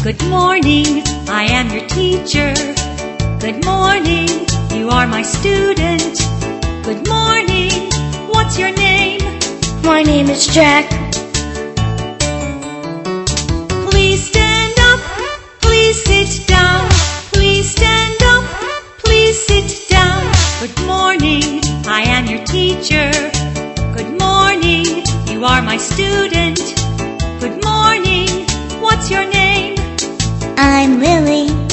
Good morning, I am your teacher. Good morning, you are my student. Good morning, what's your name? My name is Jack. Please stand up, please sit down. Please stand up, please sit down. Good morning, I am your teacher. Good morning, you are my student. Good morning, what's your name? I'm Lily.